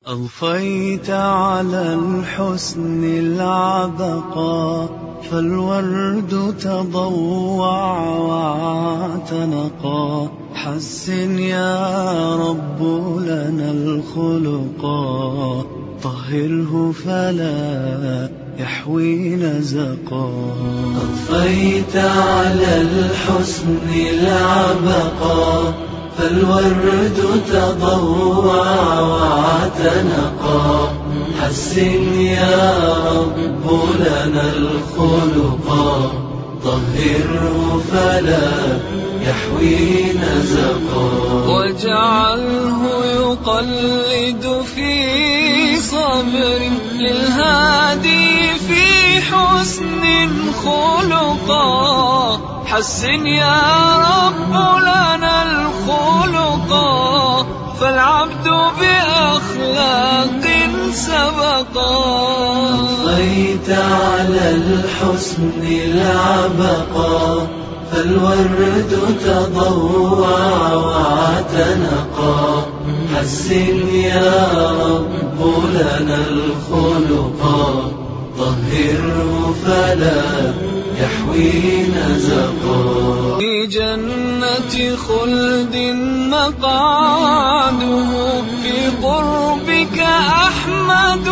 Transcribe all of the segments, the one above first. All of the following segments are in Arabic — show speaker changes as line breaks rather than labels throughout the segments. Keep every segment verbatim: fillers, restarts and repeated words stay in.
أضفيت على الحسن العبقى، فالورد تضوع واعتنقا. حسن يا رب لنا الخلقا، طهره فلا يحوي نزقا.
أضفيت على الحسن العبقا، فالورد تضوع واعتنقا. حسن يا رب لنا الخلقا، طهره فلا يحوي نزقا.
واجعله يقلد في صبر للهادي في حسن خلقا. حسن يا رب لنا الخلقا، فالعبد بأخلاق سبقا.
أضفيت على الحسن العبقا، فالورد تضوع واعتنقا. حسن يا رب لنا الخلقا، طهره فلا يحوي نزقا.
في جنة خلد مقعده، في قربك أحمد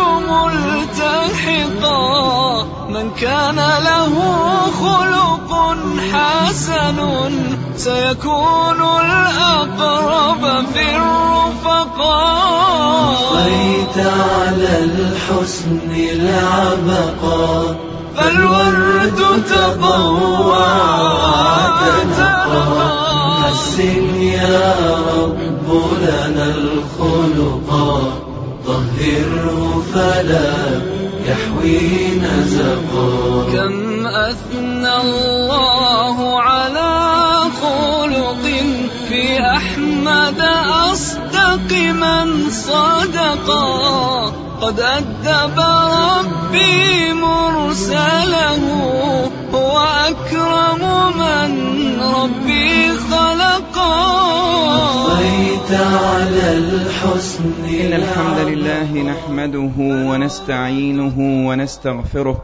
ملتحقا. من كان له خلق حسن، سيكون الأقرب في الرفقاء.
أضفيت على الحسن العبقا، فالورد تضوع واعتنقا. حسن يا رب لنا الخلقا، طهره فلا يحوي نزقا.
كم أثنى الله على خلق، في أحمد أصدق من صدقا. قد أدب ربي مرسله، هو أكرم من ربي خلقا.
أضفيت على الحسن
إن الحمد لله نحمده ونستعينه ونستغفره،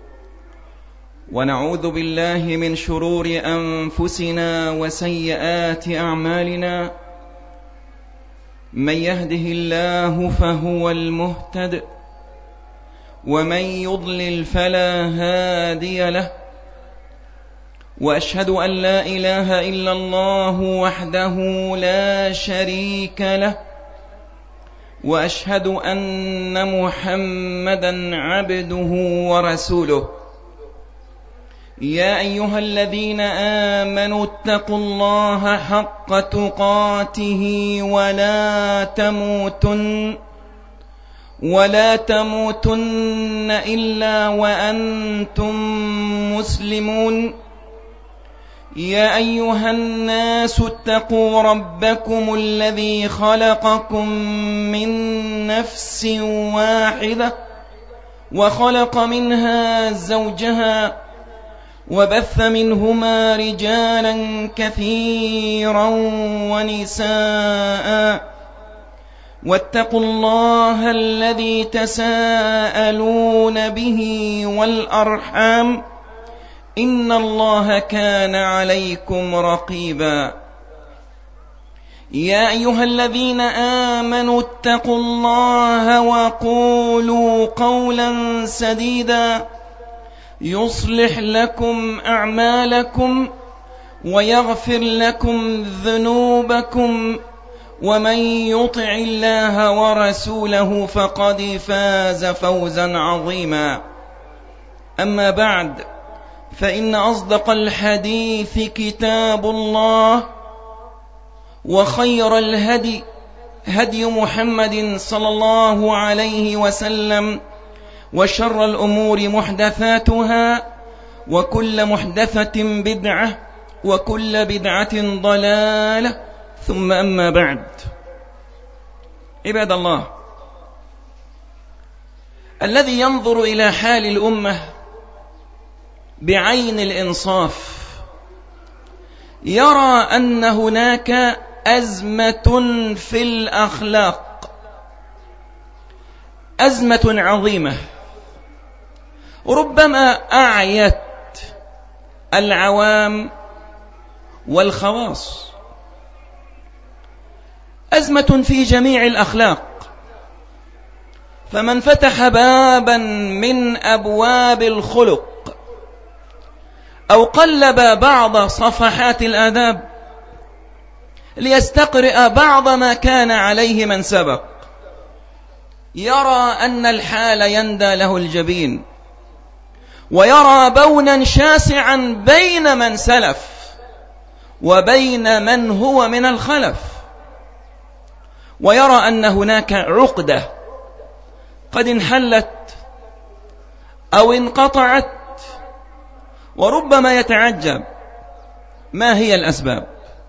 ونعوذ بالله من شرور أنفسنا وسيئات أعمالنا. من يهده الله فهو المهتد، ومن يضلل فلا هادي له. وأشهد أن لا إله إلا الله وحده لا شريك له، وأشهد أن محمدًا عبده ورسوله. يا أيها الذين آمنوا اتقوا الله حق تقاته، ولا تموتن ولا تموتن إلا وأنتم مسلمون. يا أيها الناس اتقوا ربكم الذي خلقكم من نفس واحدة، وخلق منها زوجها، وبث منهما رجالا كثيرا ونساء. واتقوا الله الذي تساءلون به والأرحام، إن الله كان عليكم رقيبا. يا أيها الذين آمنوا اتقوا الله وقولوا قولا سديدا، يصلح لكم أعمالكم ويغفر لكم ذنوبكم، ومن يطع الله ورسوله فقد فاز فوزا عظيما. أما بعد، فإن أصدق الحديث كتاب الله، وخير الهدي هدي محمد صلى الله عليه وسلم، وشر الأمور محدثاتها، وكل محدثة بدعة، وكل بدعة ضلالة، ثم أما بعد. عباد الله، الذي ينظر إلى حال الأمة بعين الإنصاف يرى أن هناك أزمة في الأخلاق، أزمة عظيمة ربما أعيت العوام والخواص، أزمة في جميع الأخلاق. فمن فتح بابا من أبواب الخلق أو قلب بعض صفحات الآداب ليستقرئ بعض ما كان عليه من سبق، يرى أن الحال يندى له الجبين، ويرى بونا شاسعا بين من سلف وبين من هو من الخلف، ويرى أن هناك عقدة قد انحلت أو انقطعت، وربما يتعجب ما هي الأسباب.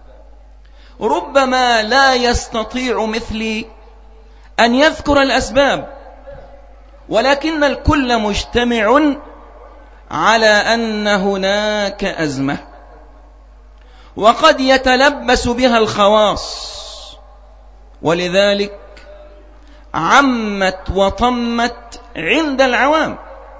ربما لا يستطيع مثلي أن يذكر الأسباب، ولكن الكل مجتمع على أن هناك أزمة، وقد يتلبس بها الخواص، ولذلك عمت وطمت عند العوام.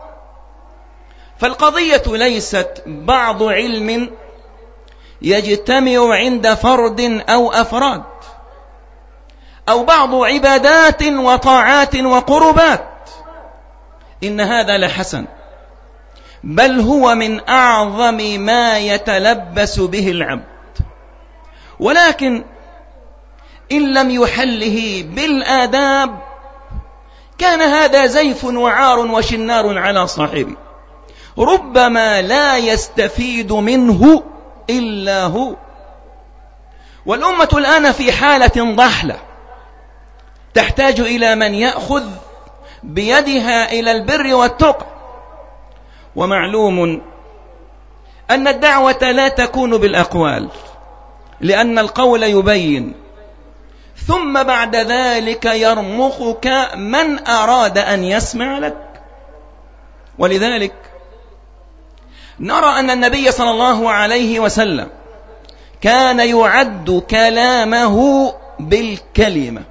فالقضية ليست بعض علم يجتمع عند فرد أو أفراد، أو بعض عبادات وطاعات وقربات، إن هذا لحسن، بل هو من أعظم ما يتلبس به العبد. ولكن إن لم يحله بالآداب كان هذا زيف وعار وشنار على صاحبه، ربما لا يستفيد منه إلا هو. والأمة الآن في حالة ضحلة تحتاج إلى من يأخذ بيدها إلى البر والتقى. ومعلوم أن الدعوة لا تكون بالأقوال، لأن القول يبين، ثم بعد ذلك يرمخك من أراد أن يسمع لك. ولذلك نرى أن النبي صلى الله عليه وسلم كان يعد كلامه بالكلمة،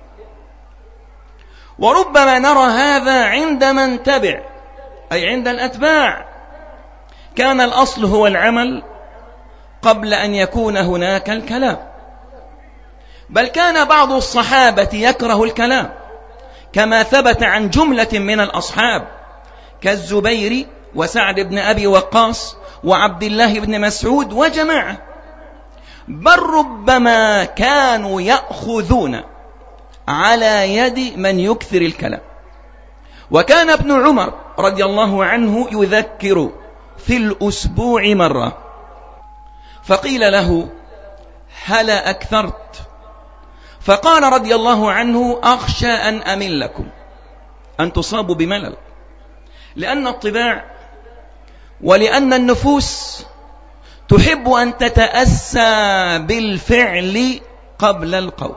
وربما نرى هذا عند من تبع، أي عند الأتباع. كان الأصل هو العمل قبل أن يكون هناك الكلام، بل كان بعض الصحابة يكره الكلام، كما ثبت عن جملة من الأصحاب كالزبير وسعد بن أبي وقاص وعبد الله بن مسعود وجماعة، بل ربما كانوا يأخذون على يد من يكثر الكلام. وكان ابن عمر رضي الله عنه يذكر في الأسبوع مرة، فقيل له: هلا أكثرت؟ فقال رضي الله عنه: أخشى أن أمل لكم، أن تصابوا بملل، لأن الطباع ولأن النفوس تحب أن تتأسى بالفعل قبل القول.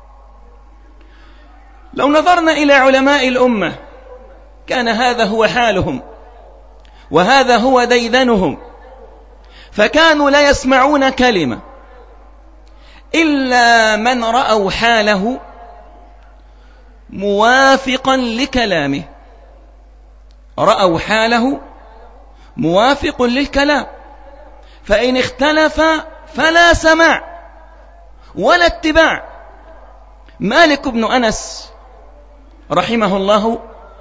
لو نظرنا إلى علماء الأمة كان هذا هو حالهم، وهذا هو ديدنهم، فكانوا لا يسمعون كلمة إلا من رأوا حاله موافقا لكلامه، رأوا حاله موافق للكلام، فإن اختلف فلا سماع ولا اتباع. مالك بن أنس رحمه الله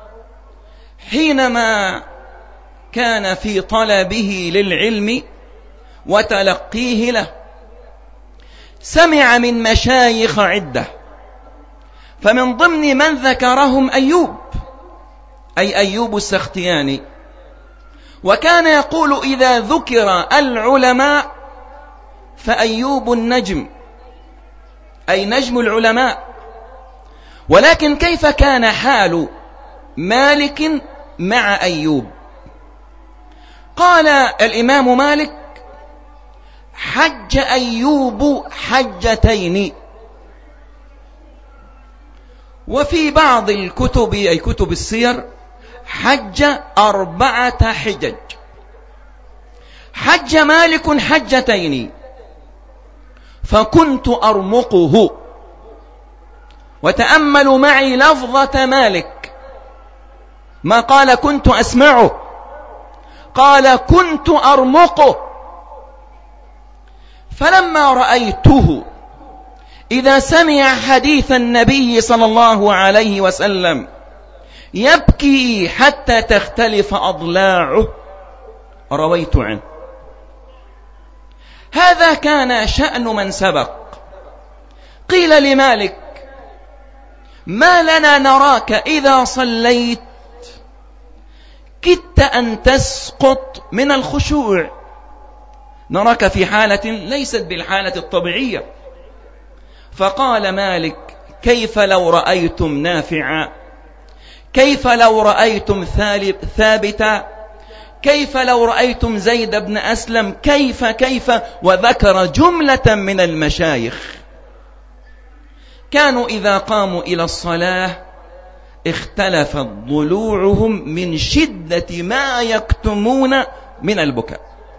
حينما كان في طلبه للعلم وتلقيه له سمع من مشايخ عدة، فمن ضمن من ذكرهم أيوب، أي أيوب السختياني. وكان يقول: إذا ذكر العلماء فأيوب النجم، أي نجم العلماء. ولكن كيف كان حال مالك مع أيوب؟ قال الإمام مالك: حج أيوب حجتين. وفي بعض الكتب أي كتب السير حج أربعة حجج. حج مالك حجتين فكنت أرمقه. وتأملوا معي لفظة مالك: ما قال كنت أسمعه، قال كنت أرمقه. فلما رأيته إذا سمع حديث النبي صلى الله عليه وسلم يبكي حتى تختلف أضلاعه رويت عنه. هذا كان شأن من سبق. قيل لمالك: ما لنا نراك إذا صليت كدت أن تسقط من الخشوع، نراك في حالة ليست بالحالة الطبيعية. فقال مالك: كيف لو رأيتم نافعا، كيف لو رأيتم ثابتا، كيف لو رأيتم زيد بن أسلم، كيف كيف وذكر جملة من المشايخ كانوا إذا قاموا إلى الصلاة اختلفت ضلوعهم من شدة ما يكتمون من البكاء.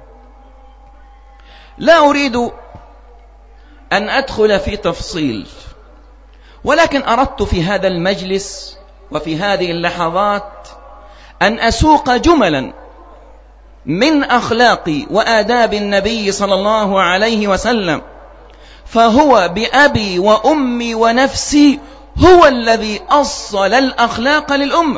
لا أريد أن أدخل في تفصيل، ولكن أردت في هذا المجلس وفي هذه اللحظات أن أسوق جملا من أخلاق وآداب النبي صلى الله عليه وسلم، فهو بأبي وأمي ونفسي هو الذي أصل الأخلاق للأمة.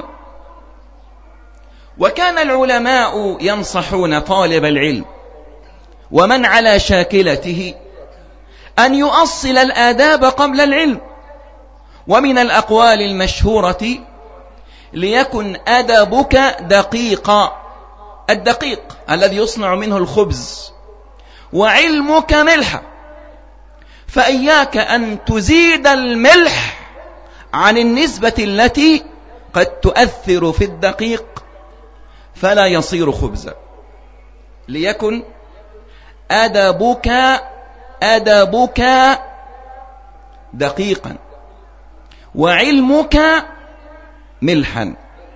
وكان العلماء ينصحون طالب العلم ومن على شاكلته أن يؤصل الآداب قبل العلم. ومن الأقوال المشهورة: ليكن أدبك دقيقا، الدقيق الذي يصنع منه الخبز، وعلمك ملحا، فإياك أن تزيد الملح عن النسبة التي قد تؤثر في الدقيق فلا يصير خبزا. ليكن أدبك أدبك دقيقا وعلمك ملحا.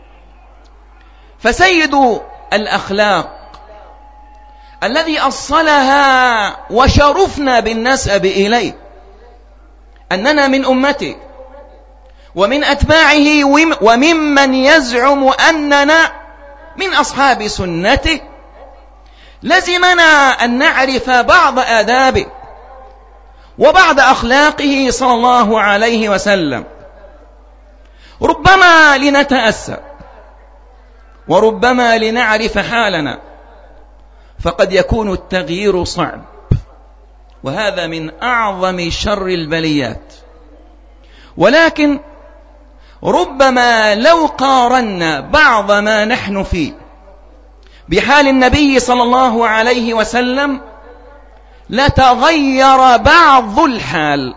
فسيد الأخلاق الذي أصلها وشرفنا بالنسب إليه أننا من أمته ومن أتباعه وممن يزعم أننا من أصحاب سنته، لزمنا أن نعرف بعض آدابه وبعض أخلاقه صلى الله عليه وسلم، ربما لنتأسى وربما لنعرف حالنا، فقد يكون التغيير صعب، وهذا من أعظم شر البليات. ولكن ربما لو قارنا بعض ما نحن فيه بحال النبي صلى الله عليه وسلم لتغير بعض الحال.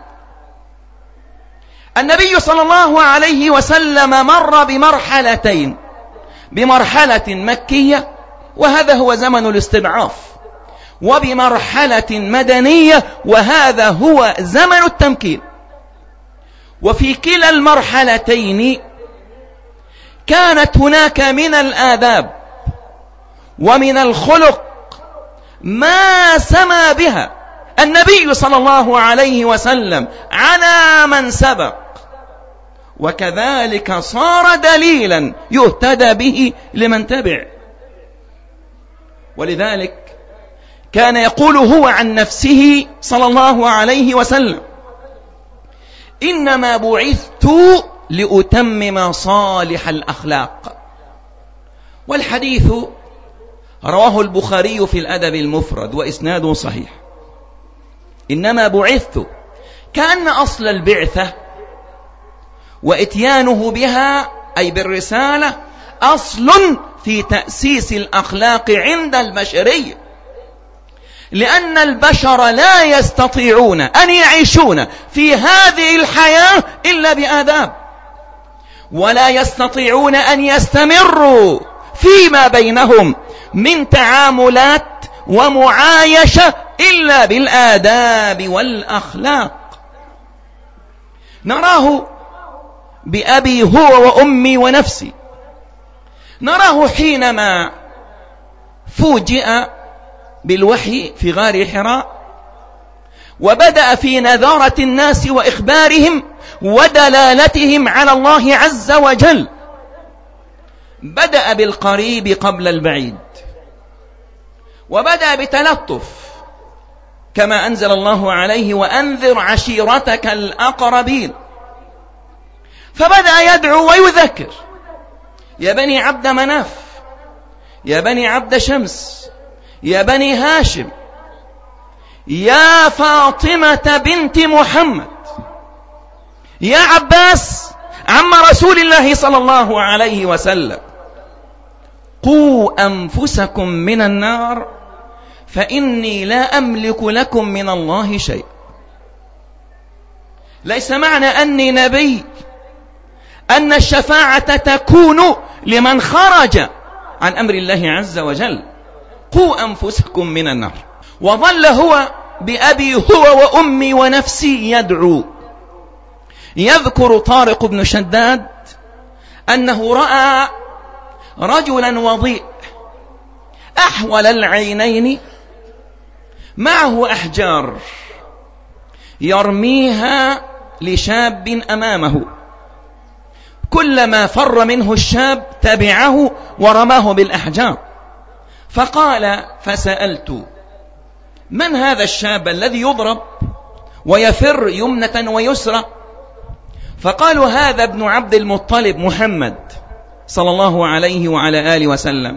النبي صلى الله عليه وسلم مر بمرحلتين، بمرحلة مكية وهذا هو زمن الاستضعاف، وبمرحلة مدنية وهذا هو زمن التمكين. وفي كلا المرحلتين كانت هناك من الآداب ومن الخلق ما سمى بها النبي صلى الله عليه وسلم على من سبق، وكذلك صار دليلا يهتدى به لمن تبع. ولذلك كان يقول هو عن نفسه صلى الله عليه وسلم: إنما بعثت لأتمم صالح الأخلاق. والحديث رواه البخاري في الأدب المفرد وإسناده صحيح. إنما بعثت، كأن أصل البعثة وإتيانه بها أي بالرسالة أصل في تأسيس الأخلاق عند البشرية، لأن البشر لا يستطيعون أن يعيشون في هذه الحياة إلا بآداب، ولا يستطيعون أن يستمروا فيما بينهم من تعاملات ومعايشة إلا بالآداب والأخلاق. نراه بأبي هو وأمي ونفسي، نراه حينما فوجئ بالوحي في غار حراء وبدأ في نذارة الناس وإخبارهم ودلالتهم على الله عز وجل، بدأ بالقريب قبل البعيد، وبدأ بتلطف كما أنزل الله عليه: وأنذر عشيرتك الأقربين. فبدأ يدعو ويذكر: يا بني عبد مناف، يا بني عبد شمس، يا بني هاشم، يا فاطمة بنت محمد، يا عباس عم رسول الله صلى الله عليه وسلم، قوا أنفسكم من النار فإني لا أملك لكم من الله شيء. ليس معنى أني نبي أن الشفاعة تكون لمن خرج عن أمر الله عز وجل. قوا أنفسكم من النار. وظل هو بأبي هو وأمي ونفسي يدعو. يذكر طارق بن شداد أنه رأى رجلا وضيء أحول العينين معه أحجار يرميها لشاب أمامه، كلما فر منه الشاب تبعه ورماه بالأحجار. فقال: فسألت: من هذا الشاب الذي يضرب ويفر يمنة ويسرى؟ فقالوا: هذا ابن عبد المطلب محمد صلى الله عليه وعلى آله وسلم،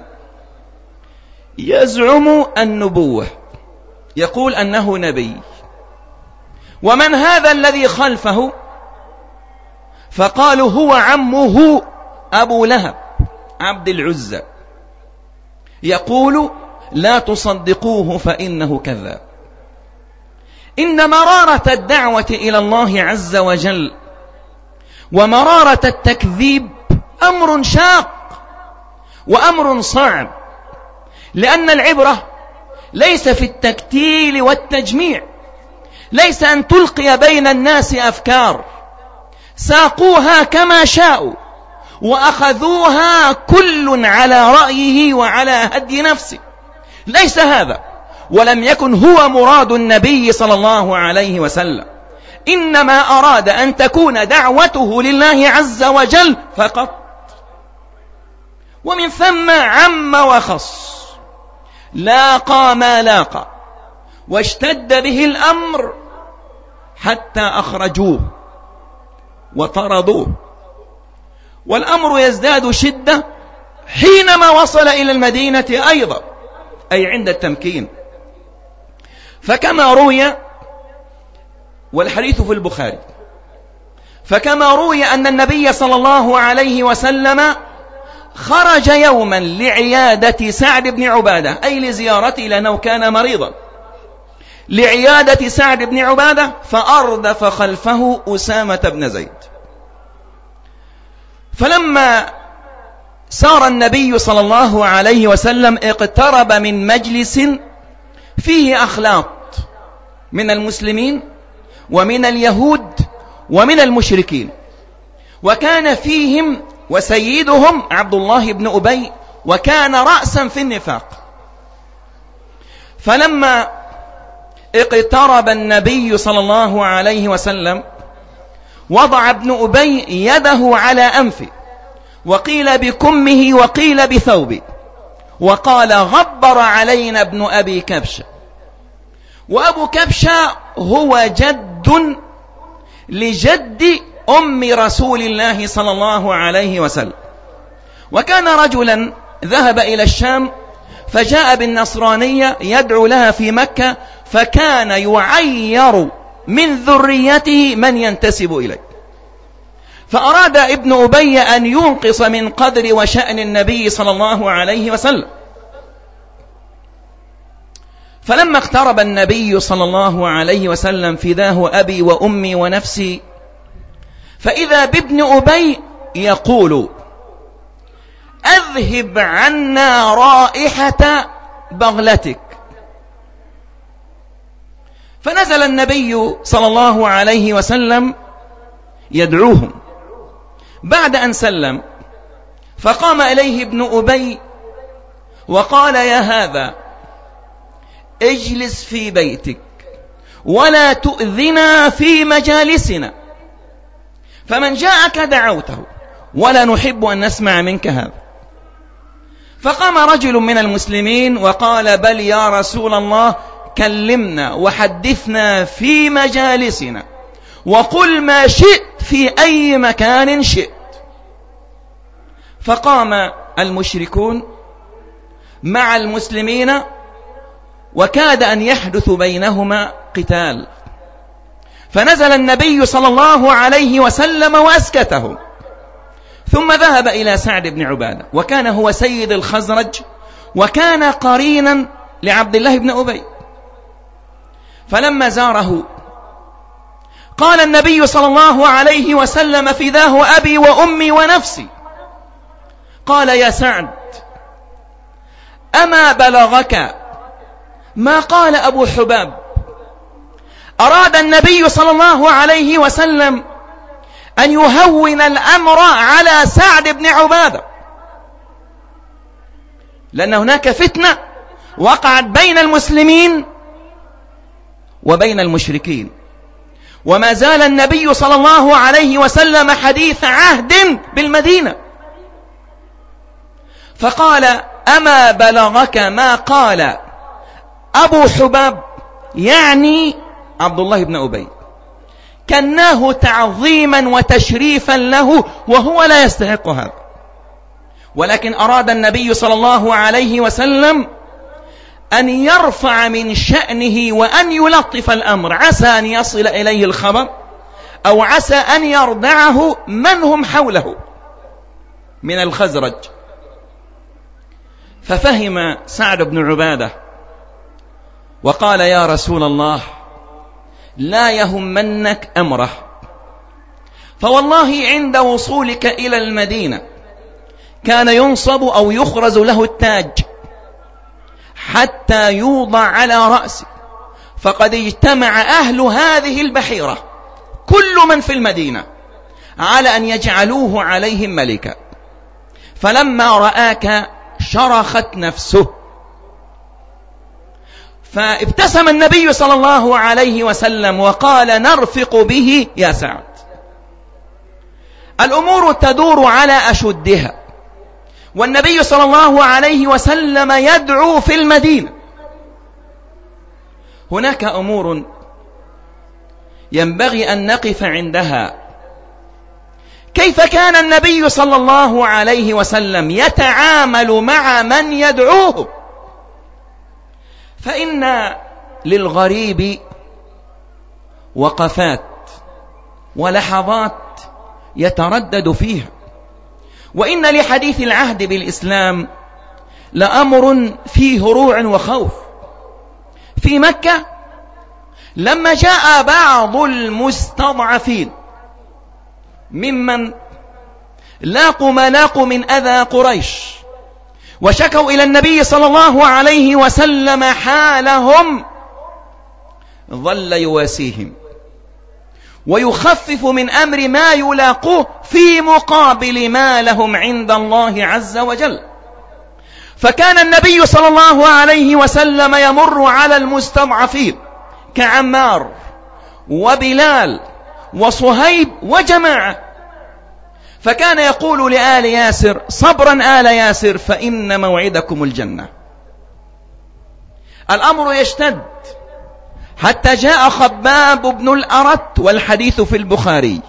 يزعم النبوة، يقول أنه نبي. ومن هذا الذي خلفه؟ فقالوا: هو عمه أبو لهب عبد العزى، يقول: لا تصدقوه فإنه كذاب. إن مرارة الدعوة إلى الله عز وجل ومرارة التكذيب أمر شاق وأمر صعب، لأن العبرة ليس في التكتيل والتجميع، ليس أن تلقي بين الناس أفكار ساقوها كما شاءوا وأخذوها كل على رأيه وعلى هدي نفسه، ليس هذا، ولم يكن هو مراد النبي صلى الله عليه وسلم. إنما أراد أن تكون دعوته لله عز وجل فقط، ومن ثم عم وخص، لاقى ما لاقى، واشتد به الأمر حتى أخرجوه وطردوه. والأمر يزداد شدة حينما وصل إلى المدينة أيضا، أي عند التمكين. فكما روي، والحديث في البخاري، فكما روي أن النبي صلى الله عليه وسلم خرج يوما لعيادة سعد بن عبادة، أي لزيارته لأنه كان مريضا، لعيادة سعد بن عبادة، فأردف خلفه أسامة بن زيد. فلما سار النبي صلى الله عليه وسلم اقترب من مجلس فيه أخلاط من المسلمين ومن اليهود ومن المشركين، وكان فيهم وسيدهم عبد الله بن أبي، وكان رأسا في النفاق. فلما اقترب النبي صلى الله عليه وسلم وضع ابن أبي يده على أنفه، وقيل بكمه وقيل بثوبه، وقال: غبر علينا ابن أبي كبشة. وأبو كبشة هو جد لجد أم رسول الله صلى الله عليه وسلم، وكان رجلا ذهب إلى الشام فجاء بالنصرانية يدعو لها في مكة، فكان يعير من ذريته من ينتسب إليه. فأراد ابن أبي أن ينقص من قدر وشأن النبي صلى الله عليه وسلم. فلما اقترب النبي صلى الله عليه وسلم فداه أبي وأمي ونفسي، فإذا بابن أبي يقول: أذهب عنا رائحة بغلتك. فنزل النبي صلى الله عليه وسلم يدعوهم. بعد أن سلم فقام إليه ابن أبي وقال: يا هذا، اجلس في بيتك ولا تؤذنا في مجالسنا، فمن جاءك دعوته ولا نحب أن نسمع منك هذا. فقام رجل من المسلمين وقال: بل يا رسول الله، كلمنا وحدثنا في مجالسنا وقل ما شئت في أي مكان شئت. فقام المشركون مع المسلمين وكاد أن يحدث بينهما قتال، فنزل النبي صلى الله عليه وسلم وأسكتهم، ثم ذهب إلى سعد بن عبادة، وكان هو سيد الخزرج وكان قرينا لعبد الله بن أبي. فلما زاره قال النبي صلى الله عليه وسلم: فداه أبي وأمي ونفسي. قال: يا سعد، أما بلغك ما قال أبو حباب؟ أراد النبي صلى الله عليه وسلم أن يهون الأمر على سعد بن عبادة، لأن هناك فتنة وقعت بين المسلمين وبين المشركين، وما زال النبي صلى الله عليه وسلم حديث عهد بالمدينة. فقال: أما بلغك ما قال أبو حباب؟ يعني عبد الله بن أبي، كناه تعظيما وتشريفا له وهو لا يستحق هذا، ولكن أراد النبي صلى الله عليه وسلم أن يرفع من شأنه وأن يلطف الأمر، عسى أن يصل إليه الخبر أو عسى أن يردعه من هم حوله من الخزرج. ففهم سعد بن عبادة وقال: يا رسول الله، لا يهمنك أمره، فوالله عند وصولك إلى المدينة كان ينصب أو يخرز له التاج حتى يوضع على رأسه، فقد اجتمع أهل هذه البحيرة كل من في المدينة على أن يجعلوه عليهم ملكا، فلما رآك شرخت نفسه. فابتسم النبي صلى الله عليه وسلم وقال: نرفق به يا سعد. الأمور تدور على أشدها، والنبي صلى الله عليه وسلم يدعو في المدينة. هناك أمور ينبغي أن نقف عندها. كيف كان النبي صلى الله عليه وسلم يتعامل مع من يدعوه؟ فإن للغريب وقفات ولحظات يتردد فيها، وإن لحديث العهد بالإسلام لأمر فيه روع وخوف. في مكة لما جاء بعض المستضعفين ممن لاقوا ما لاقوا من أذى قريش وشكوا إلى النبي صلى الله عليه وسلم حالهم، ظل يواسيهم ويخفف من أمر ما يلاقوه في مقابل ما لهم عند الله عز وجل. فكان النبي صلى الله عليه وسلم يمر على المستضعفين كعمار وبلال وصهيب وجماعة، فكان يقول لآل ياسر: صبرا آل ياسر فإن موعدكم الجنة. الأمر يشتد حتى جاء خباب بن الأرت، والحديث في البخاري،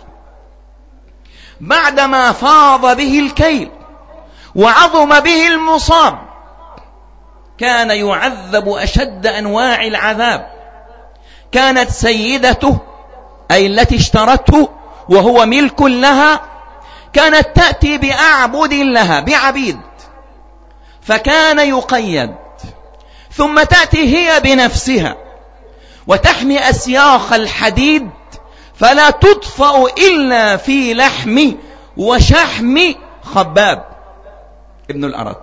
بعدما فاض به الكيل وعظم به المصاب، كان يعذب أشد أنواع العذاب. كانت سيدته أي التي اشترته وهو ملك لها كانت تأتي بأعبد لها بعبيد، فكان يقيد، ثم تأتي هي بنفسها وتحمي أسياخ الحديد فلا تطفأ إلا في لحم وشحم خباب ابن الأرت.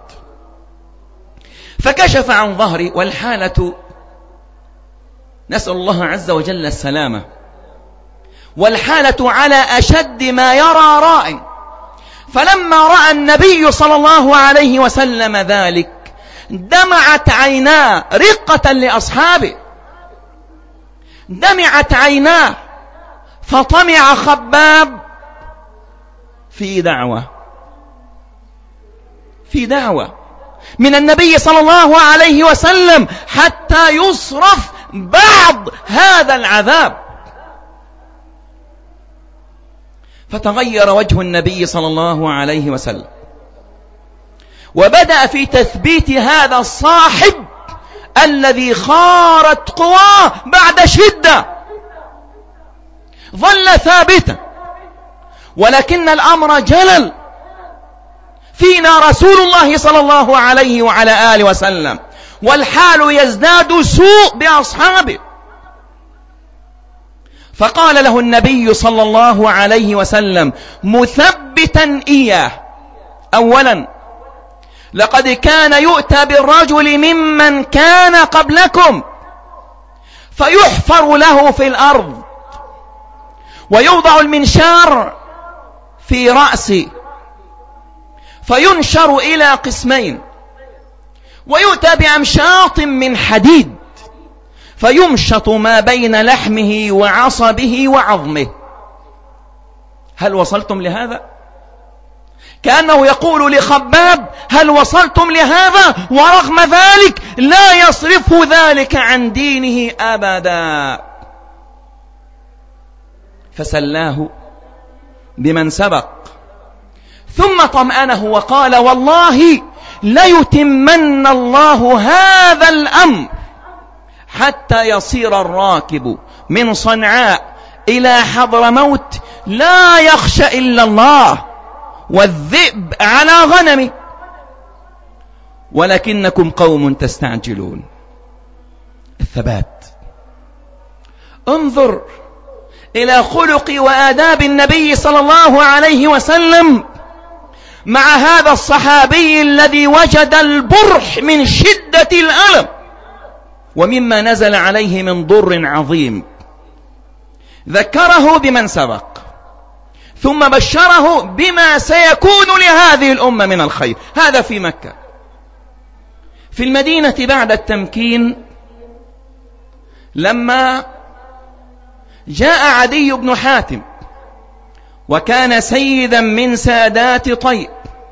فكشف عن ظهري، والحالة نسأل الله عز وجل السلامة، والحالة على أشد ما يرى راء. فلما رأى النبي صلى الله عليه وسلم ذلك دمعت عيناه رقة لأصحابه، دمعت عيناه، فطمع خباب في دعوة في دعوة من النبي صلى الله عليه وسلم حتى يصرف بعض هذا العذاب. فتغير وجه النبي صلى الله عليه وسلم، وبدأ في تثبيت هذا الصاحب الذي خارت قواه بعد شدة، ظل ثابتا. ولكن الأمر جلل، فينا رسول الله صلى الله عليه وعلى آله وسلم، والحال يزداد سوء بأصحابه. فقال له النبي صلى الله عليه وسلم مثبتا إياه: أولا، لقد كان يؤتى بالرجل ممن كان قبلكم فيحفر له في الأرض، ويوضع المنشار في رأسه فينشر إلى قسمين، ويؤتى بأمشاط من حديد فيمشط ما بين لحمه وعصبه وعظمه. هل وصلتم لهذا؟ كأنه يقول لخباب: هل وصلتم لهذا؟ ورغم ذلك لا يصرفه ذلك عن دينه أبدا. فسلاه بمن سبق، ثم طمأنه وقال: والله ليتمن الله هذا الأمر حتى يصير الراكب من صنعاء إلى حضرموت لا يخشى إلا الله، والذئب على غنمه، ولكنكم قوم تستعجلون. الثبات. انظر إلى خلق وآداب النبي صلى الله عليه وسلم مع هذا الصحابي الذي وجد البرح من شدة الألم ومما نزل عليه من ضر عظيم. ذكره بمن سبق، ثم بشره بما سيكون لهذه الأمة من الخير. هذا في مكة. في المدينة بعد التمكين، لما جاء عدي بن حاتم وكان سيدا من سادات طيب،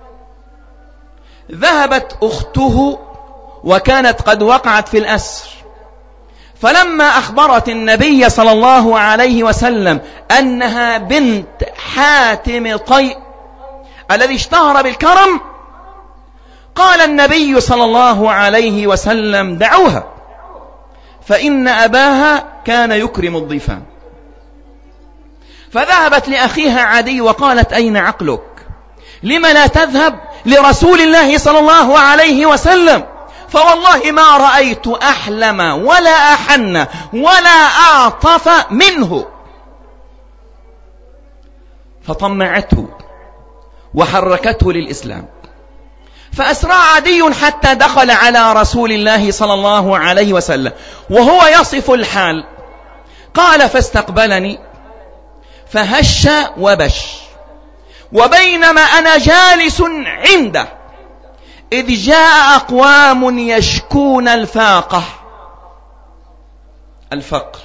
ذهبت أخته وكانت قد وقعت في الأسر، فلما أخبرت النبي صلى الله عليه وسلم أنها بنت حاتم طيب الذي اشتهر بالكرم، قال النبي صلى الله عليه وسلم: دعوها، فإن أباها كان يكرم الضيفان. فذهبت لأخيها عدي وقالت: أين عقلك؟ لم لا تذهب لرسول الله صلى الله عليه وسلم؟ فوالله ما رأيت أحلم ولا أحن ولا أعطف منه. فطمعته وحركته للإسلام، فأسرع عدي حتى دخل على رسول الله صلى الله عليه وسلم وهو يصف الحال. قال: فاستقبلني فهش وبش، وبينما أنا جالس عنده إذ جاء أقوام يشكون الفاقة، الفقر.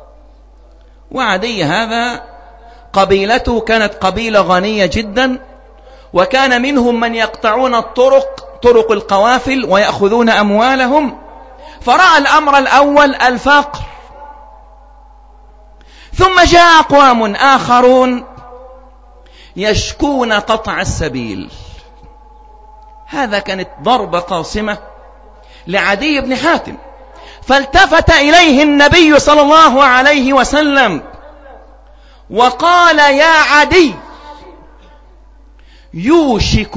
وعدي هذا قبيلته كانت قبيلة غنية جدا، وكان منهم من يقطعون الطرق، طرق القوافل، ويأخذون أموالهم. فرأى الأمر الأول الفقر، ثم جاء أقوام آخرون يشكون قطع السبيل. هذا كانت ضربة قاصمة لعدي بن حاتم، فالتفت إليه النبي صلى الله عليه وسلم وقال: يا عدي، يوشك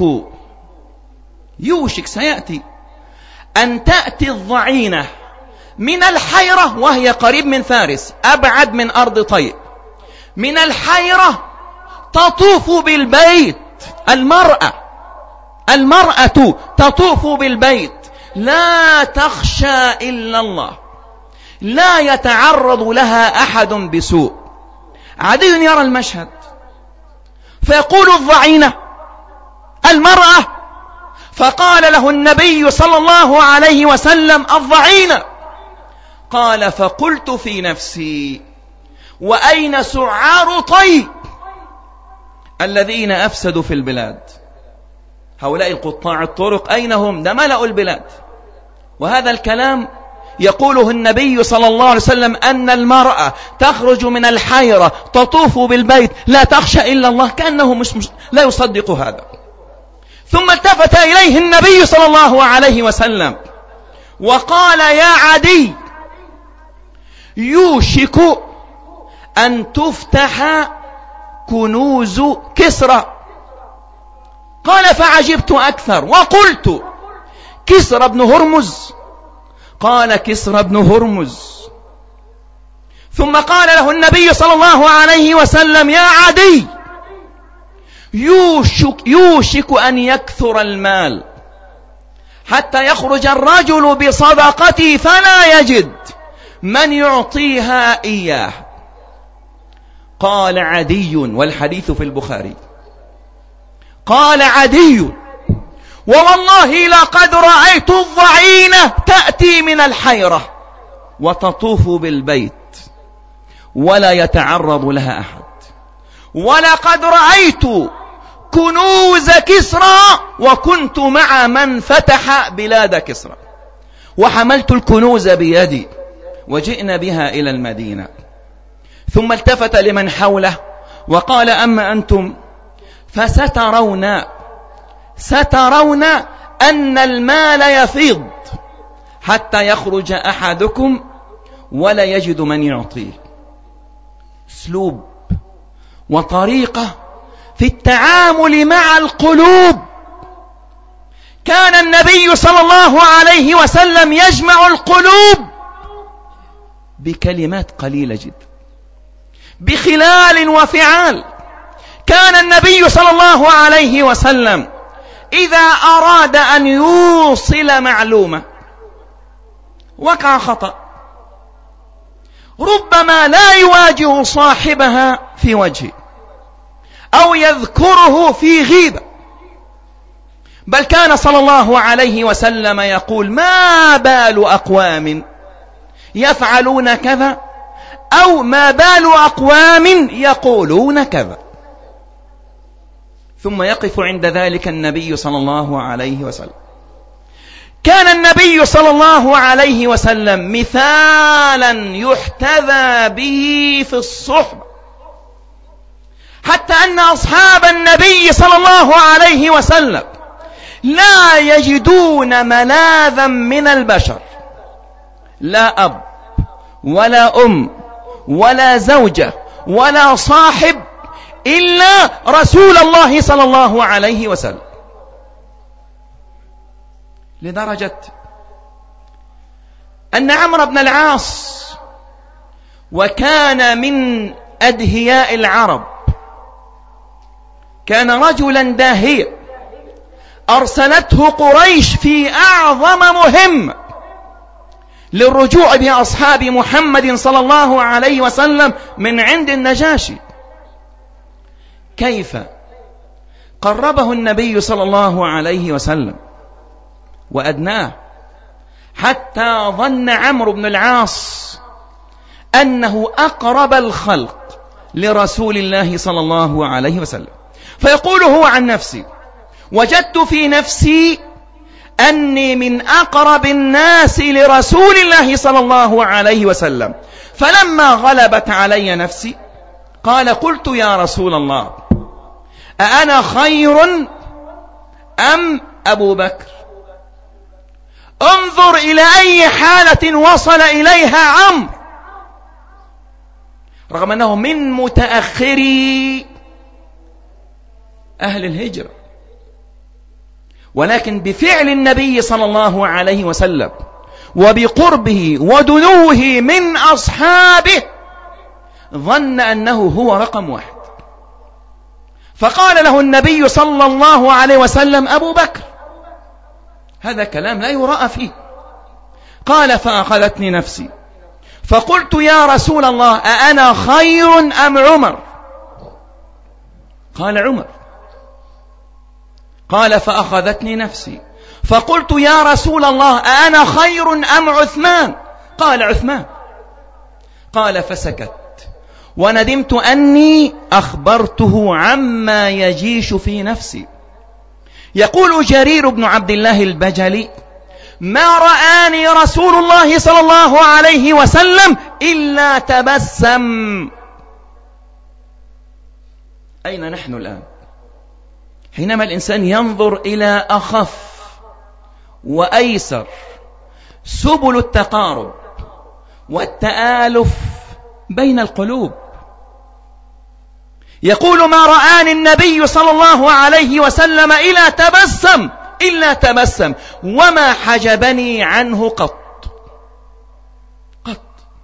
يوشك سيأتي أن تأتي الضعينة من الحيرة، وهي قريب من فارس، أبعد من أرض طيب، من الحيرة تطوف بالبيت. المرأة المرأة تطوف بالبيت لا تخشى إلا الله، لا يتعرض لها أحد بسوء. عدي يرى المشهد فيقول: الضعينة، المرأة. فقال له النبي صلى الله عليه وسلم: الضعينة. قال: فقلت في نفسي: وأين سعار طيب الذين أفسدوا في البلاد؟ هؤلاء القطاع الطرق أين هم؟ ده ملأوا البلاد. وهذا الكلام يقوله النبي صلى الله عليه وسلم أن المرأة تخرج من الحيرة تطوف بالبيت لا تخشى إلا الله، كأنه مش مش لا يصدق هذا. ثم التفت إليه النبي صلى الله عليه وسلم وقال: يا عدي، يوشك أن تفتح كنوز كسرى. قال: فعجبت أكثر وقلت: كسرى بن هرمز؟ قال: كسرى بن هرمز. ثم قال له النبي صلى الله عليه وسلم: يا عدي، يوشك, يوشك أن يكثر المال حتى يخرج الرجل بصدقتي فلا يجد من يعطيها إياه. قال عدي، والحديث في البخاري، قال عدي: ووالله لقد رأيت الضعينة تأتي من الحيرة وتطوف بالبيت ولا يتعرض لها أحد، ولقد رأيت كنوز كسرى وكنت مع من فتح بلاد كسرى، وحملت الكنوز بيدي وجئنا بها إلى المدينة. ثم التفت لمن حوله وقال: أما أنتم فسترون سترون أن المال يفيض حتى يخرج أحدكم ولا يجد من يعطيه. أسلوب وطريقة في التعامل مع القلوب. كان النبي صلى الله عليه وسلم يجمع القلوب بكلمات قليلة جدا، بخلال وفعال. كان النبي صلى الله عليه وسلم إذا أراد أن يوصل معلومة وقع خطأ، ربما لا يواجه صاحبها في وجهه أو يذكره في غيبة، بل كان صلى الله عليه وسلم يقول: ما بال أقوام يفعلون كذا، أو ما بال أقوام يقولون كذا. ثم يقف عند ذلك النبي صلى الله عليه وسلم. كان النبي صلى الله عليه وسلم مثالا يحتذى به في الصحبة، حتى أن أصحاب النبي صلى الله عليه وسلم لا يجدون ملاذا من البشر، لا أب ولا أم ولا زوجة ولا صاحب، إلا رسول الله صلى الله عليه وسلم. لدرجة أن عمرو بن العاص، وكان من أدهياء العرب، كان رجلا داهيا، أرسلته قريش في أعظم مهمة للرجوع بأصحاب محمد صلى الله عليه وسلم من عند النجاشي. كيف قربه النبي صلى الله عليه وسلم وأدناه، حتى ظن عمرو بن العاص أنه أقرب الخلق لرسول الله صلى الله عليه وسلم. فيقول هو عن نفسي: وجدت في نفسي أني من أقرب الناس لرسول الله صلى الله عليه وسلم، فلما غلبت علي نفسي قال: قلت يا رسول الله، أأنا خير أم أبو بكر؟ انظر إلى أي حالة وصل إليها عمرو، رغم أنه من متأخري أهل الهجرة، ولكن بفعل النبي صلى الله عليه وسلم وبقربه ودنوه من أصحابه ظن أنه هو رقم واحد. فقال له النبي صلى الله عليه وسلم: أبو بكر. هذا كلام لا يراء فيه. قال: فأخذتني نفسي فقلت يا رسول الله، أأنا خير أم عمر؟ قال: عمر. قال: فأخذتني نفسي فقلت يا رسول الله، أأنا خير أم عثمان؟ قال: عثمان. قال: فسكت، وندمت أني أخبرته عما يجيش في نفسي، يقول جرير بن عبد الله البجلي: ما رآني رسول الله صلى الله عليه وسلم إلا تبسم. أين نحن الآن؟ حينما الإنسان ينظر إلى أخف وأيسر سبل التقارب والتآلف بين القلوب، يقول: ما رآني النبي صلى الله عليه وسلم إلا تبسم إلا تبسم وما حجبني عنه قط قط.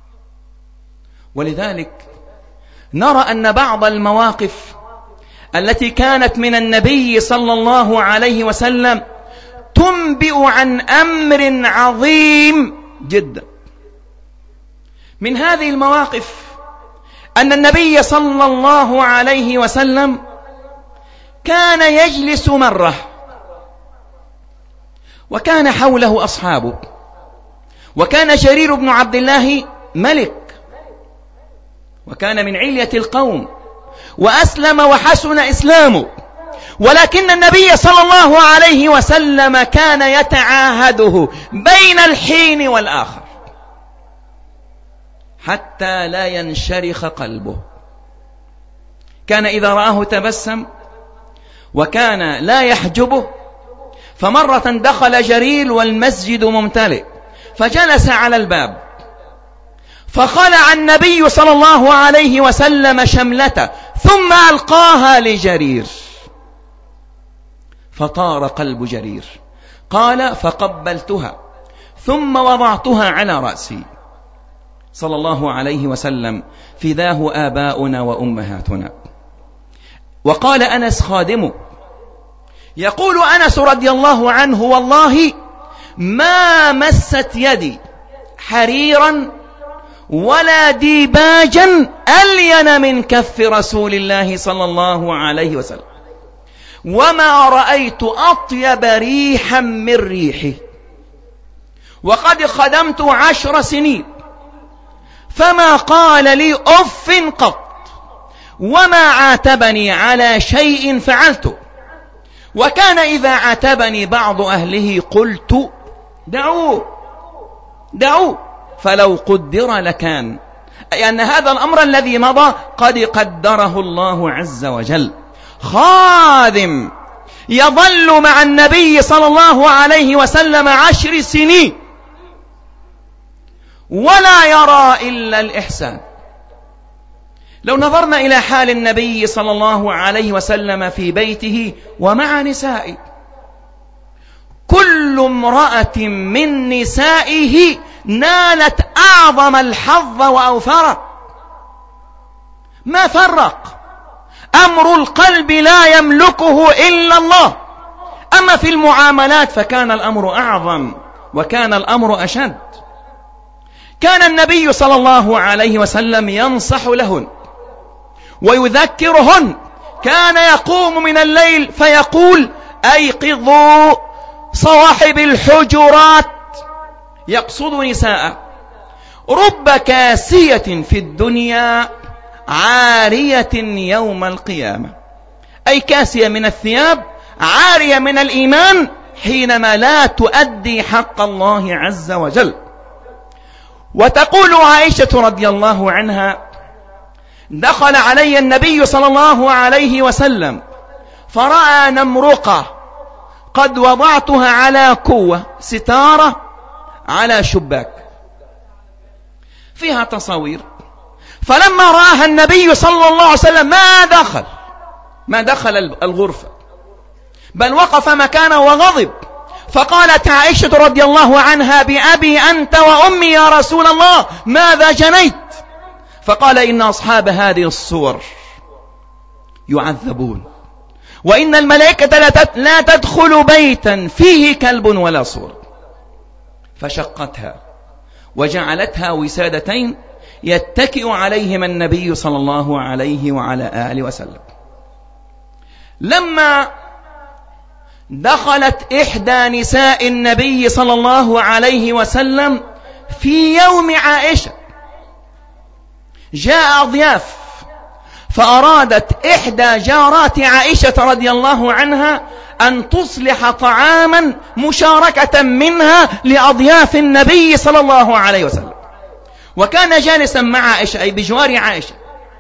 ولذلك نرى أن بعض المواقف التي كانت من النبي صلى الله عليه وسلم تنبئ عن أمر عظيم جدا. من هذه المواقف أن النبي صلى الله عليه وسلم كان يجلس مرة وكان حوله أصحابه، وكان جرير بن عبد الله ملك وكان من علية القوم وأسلم وحسن إسلامه، ولكن النبي صلى الله عليه وسلم كان يتعاهده بين الحين والآخر حتى لا ينشرخ قلبه. كان إذا رآه تبسم وكان لا يحجبه. فمرة دخل جرير والمسجد ممتلئ، فجلس على الباب، فخلع النبي صلى الله عليه وسلم شملته ثم ألقاها لجرير، فطار قلب جرير. قال: فقبلتها ثم وضعتها على رأسي. صلى الله عليه وسلم: فداه آباؤنا وأمهاتنا. وقال أنس خادمه، يقول أنس رضي الله عنه: والله ما مست يدي حريرا ولا ديباجا ألين من كف رسول الله صلى الله عليه وسلم، وما رأيت أطيب ريحا من ريحه، وقد خدمت عشر سنين فما قال لي أف قط، وما عاتبني على شيء فعلته، وكان إذا عاتبني بعض أهله قلت: دعوه دعوه فلو قدر لكان، أي أن هذا الأمر الذي مضى قد قدره الله عز وجل. خادم يظل مع النبي صلى الله عليه وسلم عشر سنين ولا يرى إلا الإحسان. لو نظرنا إلى حال النبي صلى الله عليه وسلم في بيته ومع نسائه، كل امرأة من نسائه نالت أعظم الحظ وأوفره، ما فرق. أمر القلب لا يملكه إلا الله، أما في المعاملات فكان الأمر أعظم وكان الأمر أشد. كان النبي صلى الله عليه وسلم ينصح لهن ويذكرهن. كان يقوم من الليل فيقول: أيقظوا صواحب الحجرات، يقصد نساء. رب كاسية في الدنيا عارية يوم القيامة، أي كاسية من الثياب عارية من الإيمان حينما لا تؤدي حق الله عز وجل. وتقول عائشة رضي الله عنها: دخل علي النبي صلى الله عليه وسلم فرأى نمرقة قد وضعتها على كوة، ستارة على شباك فيها تصاوير، فلما رآها النبي صلى الله عليه وسلم ما دخل ما دخل الغرفة، بل وقف مكانه وغضب. فقالت عائشة رضي الله عنها: بأبي أنت وأمي يا رسول الله، ماذا جنيت؟ فقال: إن أصحاب هذه الصور يعذبون، وإن الملائكة لا تدخل بيتا فيه كلب ولا صور. فشقتها وجعلتها وسادتين يتكئ عليهما النبي صلى الله عليه وعلى آله وسلم. لما دخلت إحدى نساء النبي صلى الله عليه وسلم في يوم عائشة، جاء ضياف، فأرادت إحدى جارات عائشة رضي الله عنها أن تصلح طعاما مشاركة منها لأضياف النبي صلى الله عليه وسلم. وكان جالسا مع عائشة أي بجوار عائشة،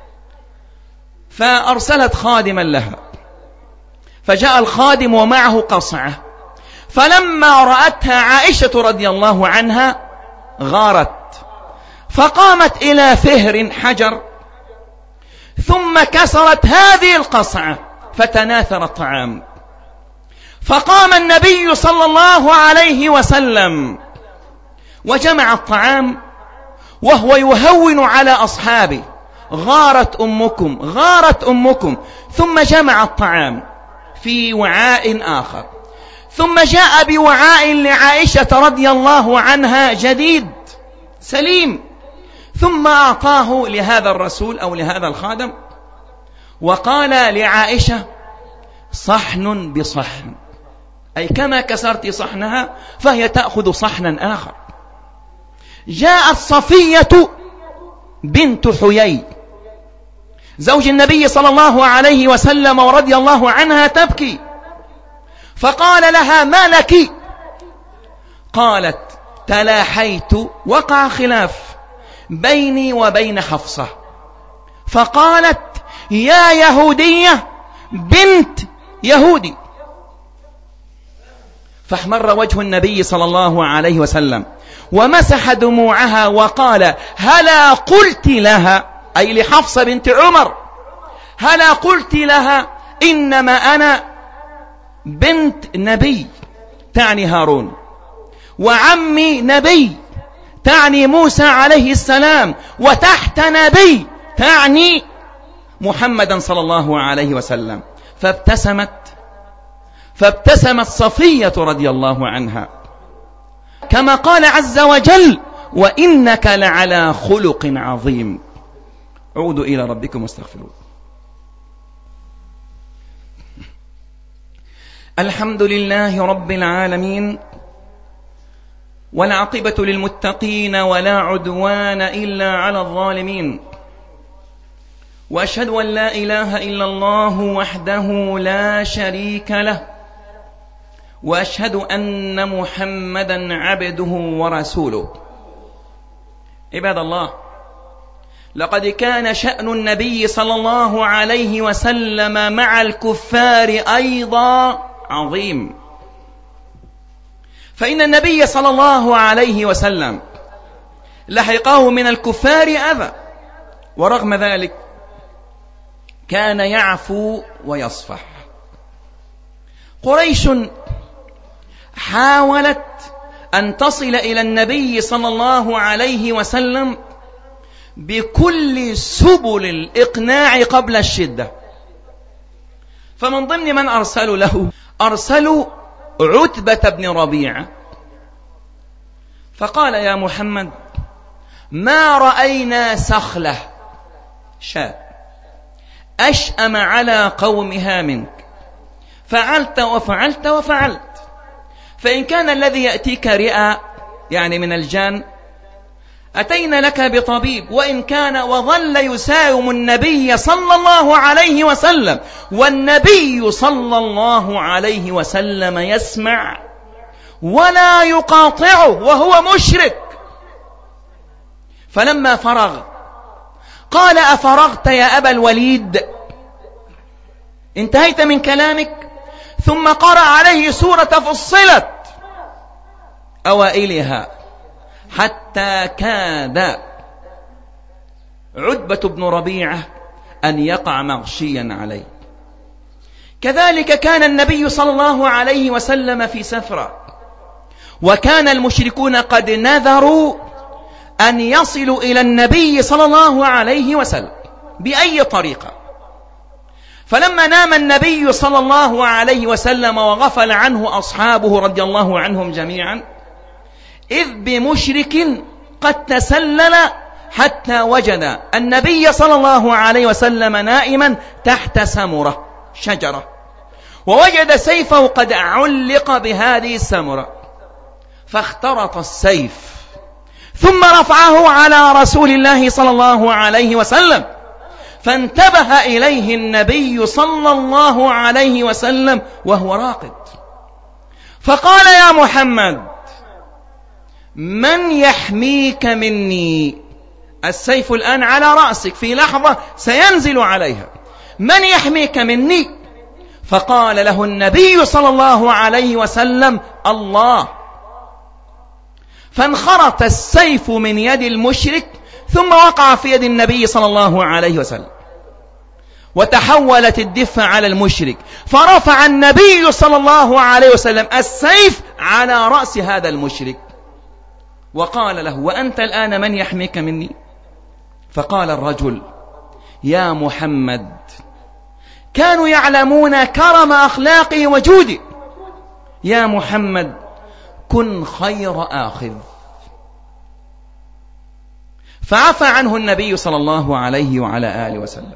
فأرسلت خادما لها، فجاء الخادم ومعه قصعة، فلما رأتها عائشة رضي الله عنها غارت، فقامت إلى فهر حجر ثم كسرت هذه القصعة فتناثر الطعام. فقام النبي صلى الله عليه وسلم وجمع الطعام وهو يهون على أصحابه: غارت أمكم غارت أمكم. ثم جمع الطعام في وعاء آخر، ثم جاء بوعاء لعائشة رضي الله عنها جديد سليم، ثم أعطاه لهذا الرسول أو لهذا الخادم، وقال لعائشة: صحن بصحن، أي كما كسرت صحنها فهي تأخذ صحنا آخر. جاءت صفية بنت حيي زوج النبي صلى الله عليه وسلم ورضي الله عنها تبكي، فقال لها: ما لك؟ قالت: تلاحيت، وقع خلاف بيني وبين حفصة، فقالت: يا يهودية بنت يهودي. فاحمر وجه النبي صلى الله عليه وسلم ومسح دموعها وقال: هلا قلت لها، أي لحفصة بنت عمر، هلا قلت لها إنما أنا بنت نبي، تعني هارون، وعمي نبي، تعني موسى عليه السلام، وتحت نبي، تعني محمدا صلى الله عليه وسلم. فابتسمت فابتسمت صفية رضي الله عنها، كما قال عز وجل: وإنك لعلى خلق عظيم. عودوا إلى ربكم واستغفروه. الحمد لله رب العالمين، والعاقبة للمتقين، ولا عدوان إلا على الظالمين، وأشهد أن لا إله إلا الله وحده لا شريك له، وأشهد أن محمدا عبده ورسوله. عباد الله، لقد كان شأن النبي صلى الله عليه وسلم مع الكفار أيضا عظيم، فإن النبي صلى الله عليه وسلم لحقه من الكفار أذى، ورغم ذلك كان يعفو ويصفح. قريش حاولت أن تصل إلى النبي صلى الله عليه وسلم بكل سبل الإقناع قبل الشدة، فمن ضمن من أرسلوا له أرسلوا عتبة بن ربيعة، فقال: يا محمد، ما رأينا سخلة شاة أشأم على قومها منك، فعلت وفعلت وفعلت، فإن كان الذي يأتيك رئة يعني من الجان أتينا لك بطبيب، وإن كان وظل يساوم النبي صلى الله عليه وسلم، والنبي صلى الله عليه وسلم يسمع ولا يقاطعه وهو مشرك. فلما فرغ قال: أفرغت يا أبا الوليد؟ انتهيت من كلامك؟ ثم قرأ عليه سورة فصلت أوائلها حتى كاد عتبة بن ربيعة أن يقع مغشيا عليه. كذلك كان النبي صلى الله عليه وسلم في سفرة، وكان المشركون قد نذروا أن يصلوا إلى النبي صلى الله عليه وسلم بأي طريقة، فلما نام النبي صلى الله عليه وسلم وغفل عنه أصحابه رضي الله عنهم جميعا، إذ بمشرك قد تسلل حتى وجد النبي صلى الله عليه وسلم نائما تحت سمرة شجرة، ووجد سيفه قد علق بهذه السمرة، فاخترط السيف ثم رفعه على رسول الله صلى الله عليه وسلم، فانتبه إليه النبي صلى الله عليه وسلم وهو راقد، فقال: يا محمد، من يحميك مني؟ السيف الآن على رأسك، في لحظة سينزل عليها، من يحميك مني؟ فقال له النبي صلى الله عليه وسلم: الله. فانخرط السيف من يد المشرك ثم وقع في يد النبي صلى الله عليه وسلم، وتحولت الدفة على المشرك، فرفع النبي صلى الله عليه وسلم السيف على رأس هذا المشرك وقال له: وأنت الآن من يحميك مني؟ فقال الرجل: يا محمد، كانوا يعلمون كرم أخلاقي وجودي، يا محمد كن خير آخذ. فعفى عنه النبي صلى الله عليه وعلى آله وسلم.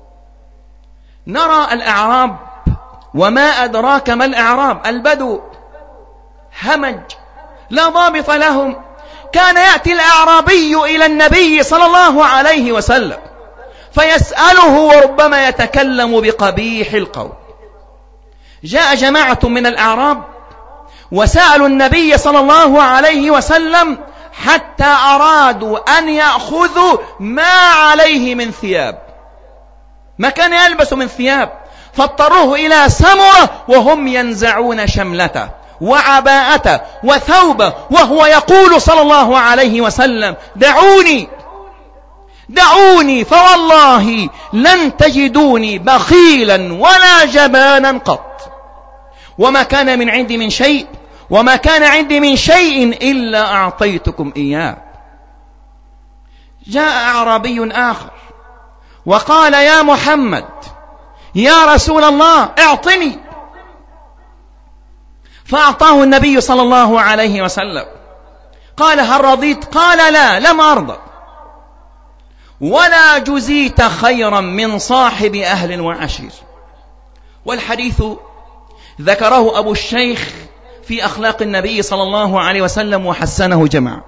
نرى الأعراب، وما أدراك ما الأعراب، البدو همج لا ضابط لهم. كان يأتي الأعرابي إلى النبي صلى الله عليه وسلم فيسأله وربما يتكلم بقبيح القول. جاء جماعة من الأعراب وسألوا النبي صلى الله عليه وسلم حتى أرادوا أن يأخذوا ما عليه من ثياب، ما كان يلبس من ثياب، فاضطروه إلى سمرة وهم ينزعون شملته وعباءته وثوبه، وهو يقول صلى الله عليه وسلم: دعوني دعوني فوالله لن تجدوني بخيلا ولا جبانا قط، وما كان من عندي من شيء وما كان عندي من شيء إلا أعطيتكم إياه. جاء أعرابي آخر وقال: يا محمد، يا رسول الله، اعطني. فأعطاه النبي صلى الله عليه وسلم. قال: هل رضيت؟ قال: لا، لم أرضى، ولا جزيت خيرا من صاحب أهل وعشير. والحديث ذكره أبو الشيخ في أخلاق النبي صلى الله عليه وسلم وحسنه جماعة.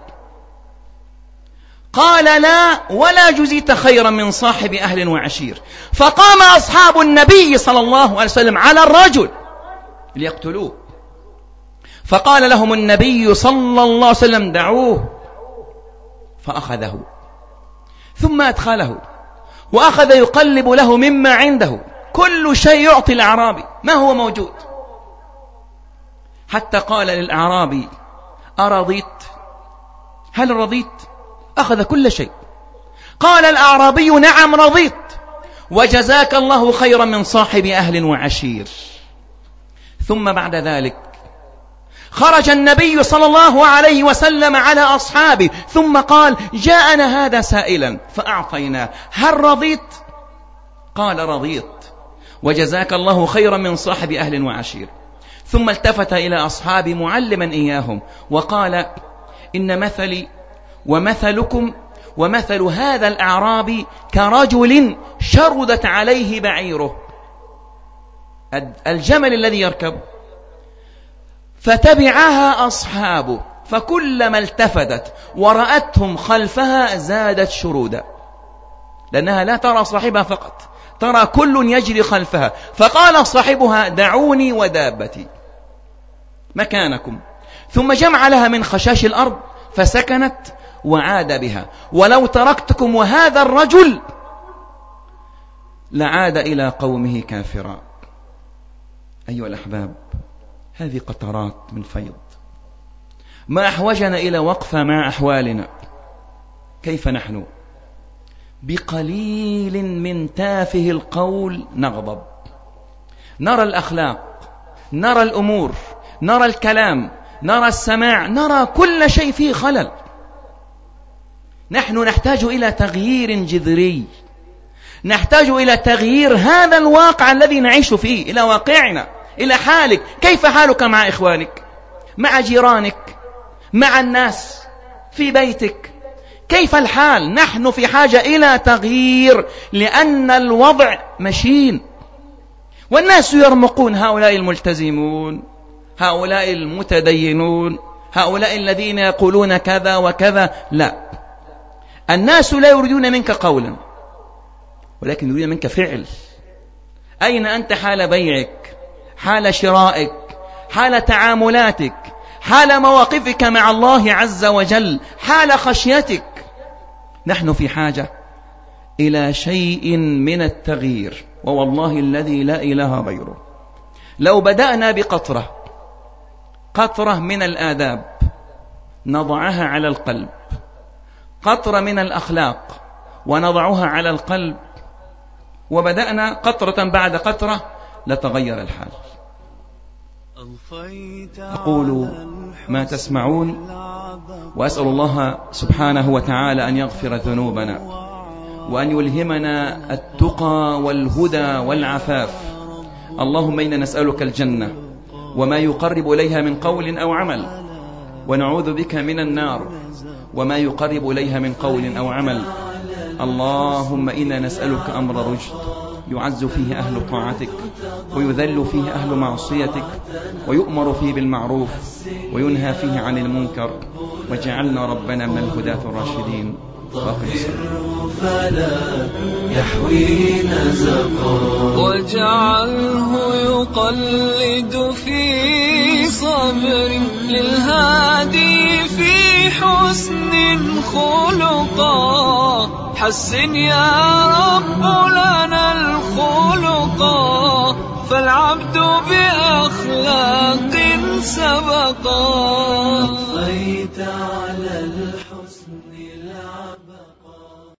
قال: لا، ولا جزيت خيرا من صاحب أهل وعشير. فقام أصحاب النبي صلى الله عليه وسلم على الرجل ليقتلوه، فقال لهم النبي صلى الله عليه وسلم: دعوه. فأخذه ثم أدخله وأخذ يقلب له مما عنده، كل شيء يعطي الأعرابي ما هو موجود، حتى قال للأعرابي: أرضيت؟ هل رضيت؟ أخذ كل شيء. قال الأعرابي: نعم رضيت، وجزاك الله خيرا من صاحب أهل وعشير. ثم بعد ذلك خرج النبي صلى الله عليه وسلم على أصحابه ثم قال: جاءنا هذا سائلا فأعطيناه، هل رضيت؟ قال: رضيت، وجزاك الله خيرا من صاحب أهل وعشير. ثم التفت إلى أصحابه معلما إياهم وقال: إن مثلي ومثلكم ومثل هذا الأعرابي كرجل شردت عليه بعيره، الجمل الذي يركب، فتبعها أصحابه، فكلما التفتت ورأتهم خلفها زادت شرودا، لأنها لا ترى صاحبها فقط، ترى كل يجري خلفها. فقال صاحبها: دعوني ودابتي مكانكم. ثم جمع لها من خشاش الأرض فسكنت وعاد بها. ولو تركتكم وهذا الرجل لعاد إلى قومه كافرا. أيها الأحباب، هذه قطرات من فيض، ما أحوجنا إلى وقفة مع أحوالنا. كيف نحن بقليل من تافه القول نغضب، نرى الأخلاق، نرى الأمور، نرى الكلام، نرى السماع، نرى كل شيء فيه خلل. نحن نحتاج إلى تغيير جذري، نحتاج إلى تغيير هذا الواقع الذي نعيش فيه، إلى واقعنا، إلى حالك. كيف حالك مع إخوانك، مع جيرانك، مع الناس في بيتك؟ كيف الحال؟ نحن في حاجة إلى تغيير، لأن الوضع مشين، والناس يرمقون: هؤلاء الملتزمون، هؤلاء المتدينون، هؤلاء الذين يقولون كذا وكذا. لا، الناس لا يريدون منك قولا، ولكن يريد منك فعل. أين أنت حال بيعك، حال شرائك، حال تعاملاتك، حال مواقفك مع الله عز وجل، حال خشيتك؟ نحن في حاجة إلى شيء من التغيير، ووالله الذي لا إله غيره لو بدأنا بقطرة قطرة من الآداب نضعها على القلب، قطرة من الأخلاق ونضعها على القلب، وبدأنا قطرة بعد قطرة، لتغير الحال. أقول ما تسمعون، وأسأل الله سبحانه وتعالى أن يغفر ذنوبنا، وأن يلهمنا التقى والهدى والعفاف. اللهم إنا نسألك الجنة وما يقرب إليها من قول أو عمل، ونعوذ بك من النار وما يقرب إليها من قول أو عمل. اللهم إنا نسألك أمر رشد يعز فيه أهل طاعتك، ويذل فيه أهل معصيتك، ويؤمر فيه بالمعروف وينهى فيه عن المنكر، واجعلنا ربنا من الهداة الراشدين.
فلا يحوي نزقا،
واجعله يقلد في صبر للهادي في حسن خلقا. حسن يا رب لنا الخلقا، فالعبد بأخلاق سبقا.
أطفيت على